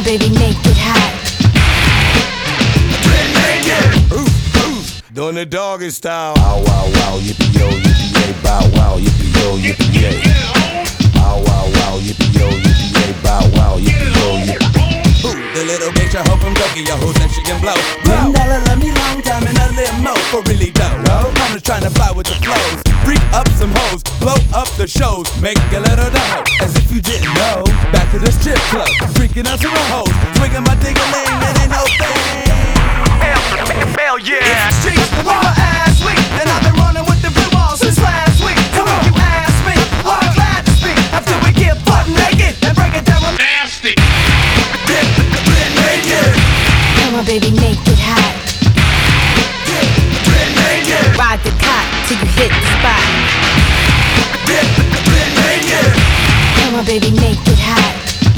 baby, make it hot. Doing the doggy style. Ow, wow, wow, yippee-yo, yippee-yay, bow wow, yippee-yo, yippee-yay. Ow, wow, wow, yippee-yo, yippee-yay, bow wow, yippee-yo, yippee-yay. The little bitch, I hope I'm Tokyo, who said she can blow. $10 love me long time in a limo for really dough. I'm just trying to fly with the flows, freak up some hoes, blow up the shows, make a little dough. As if you didn't know, back to the strip club, freaking out some hoes, swinging my ding-a-ling, it ain't no thing. Hell yeah! It's the streets, with my ass weak, and I've been running with the blue balls since last week. So if you ask me, I'm glad to speak. After we get butt naked and break it down, Nasty! Come on, baby, make it hot. Ride the cot till you hit the spot. Come on, baby, make it hot.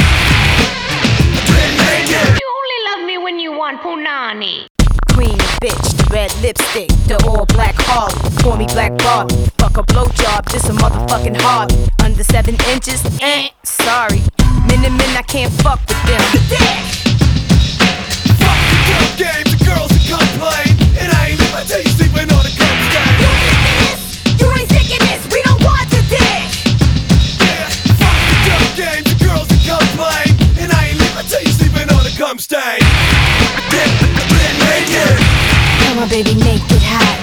You only love me when you want punani. Queen bitch, the red lipstick, the all black Harley. Call me Black Barbie. Fuck a blowjob, this a motherfucking hobby. Under 7 inches, sorry. Men, I can't fuck with them. fuck the girl game, the girls that complain, and I ain't even tell you sleeping on the coach game. You ain't sick of this, we don't want the dick. Yeah, fuck the girl game, the girls that complain, and I ain't even tell you sleeping on the cum stain. Come on, baby, make it hot.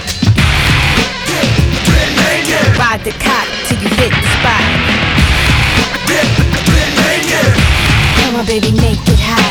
Ride the cot till you hit the spot. Come on, baby, make it hot.